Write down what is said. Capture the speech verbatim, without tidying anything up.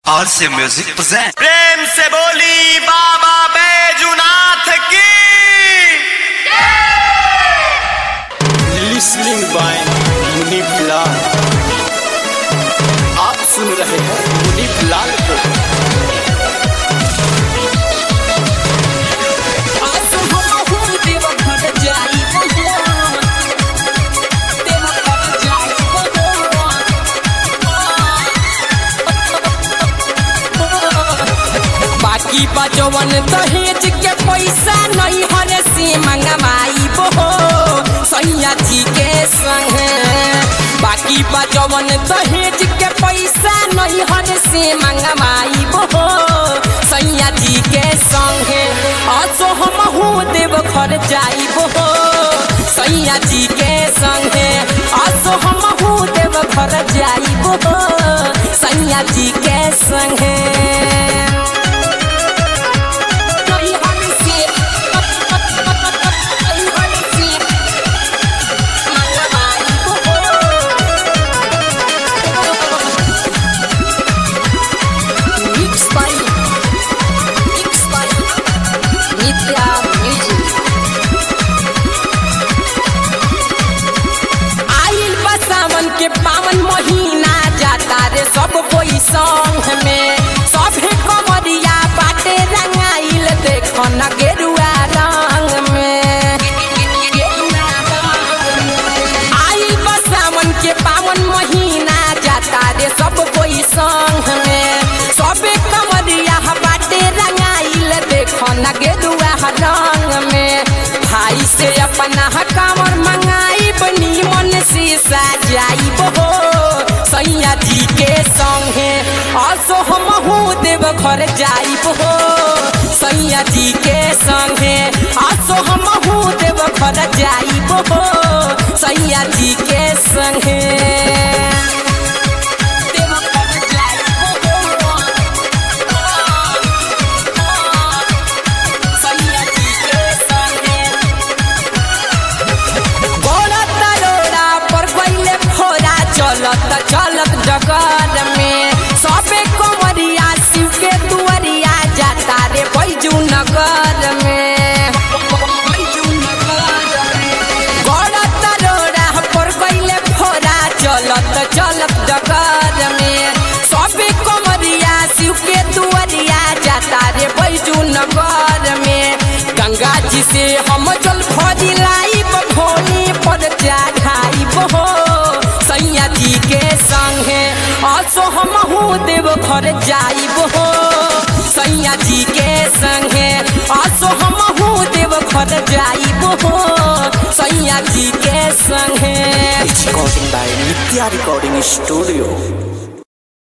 और से music present. प्रेम से बोली बाबा बैजूनाथ की। Listening by Munif Lal. आप सुन रहे हैं मुनीफ लाल को। बाकी बजवन दहेज के पैसा नहीं हरे से मंगवाई बो सैया जी के संग। बाकी बजवन दहेज के पैसा नहीं हरे से मंगवाई बो सैया जी के संग। असो हम हूँ देव घर जाई बो सैया जी के संग। असो हम हूँ देव घर जाई बो सैया जी के संग। के पावन महीना जाता रे सब कोई संग में। सभे कमरिया बाटे रंगाइल देखो न गेरुआ रंग में। आई बसावन के पावन महीना जाता रे सब कोई संग में। सभे कमरिया बाटे रंगाइल देखो न गेरुआ रंग में। भाई से अपना कामर मंगाई बनी मन से सजाई बो सैया जी के संगे। असो हम हूँ देव घर जाई बो सैया जी के संगे। असो हम हूँ देव घर जाई बो सैया जी के संगे। चलत चलत जगत में सबे कमरिया शिव के दुआरिया जाता रे बैजू नगर में। गड़त रोड़ा पर गईले फोरा चलत चलत जगत में सबे कमरिया शिव के दुआरिया जाता रे बैजू नगर में। गंगा जी से हम जल भरी लाई भोली पर चढ़ाई बो सैया जी के संगे। असो हम हूँ देव घर जाई बो सैया जी के संगे। असो हम हूँ देव घर जाई बो सैया जी के संगे। Recording by Nitya recording studio.